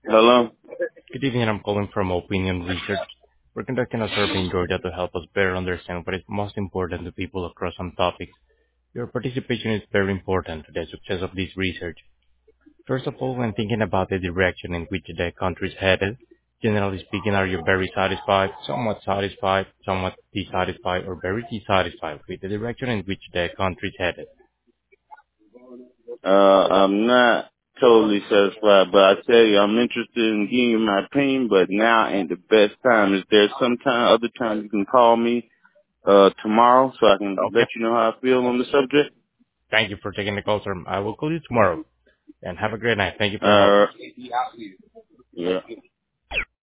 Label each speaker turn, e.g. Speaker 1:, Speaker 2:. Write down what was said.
Speaker 1: Hello?
Speaker 2: Good evening. I'm calling from Opinion Research. We're conducting a survey in Georgia to help us better understand what is most important to people across some topics. Your participation is very important to the success of this research. First of all, when thinking about the direction in which the country is headed, generally speaking, are you very satisfied, somewhat dissatisfied, or very dissatisfied with the direction in which the country is headed?
Speaker 1: I'm not totally satisfied, but I tell you, I'm interested in giving you my opinion, but now ain't the best time. Is there some time, other time you can call me, tomorrow so I can
Speaker 2: Okay.
Speaker 1: let you know how I feel on the subject?
Speaker 2: Thank you for taking the call, sir. I will call you tomorrow. And have a great night. Thank you for holding.
Speaker 1: Yeah.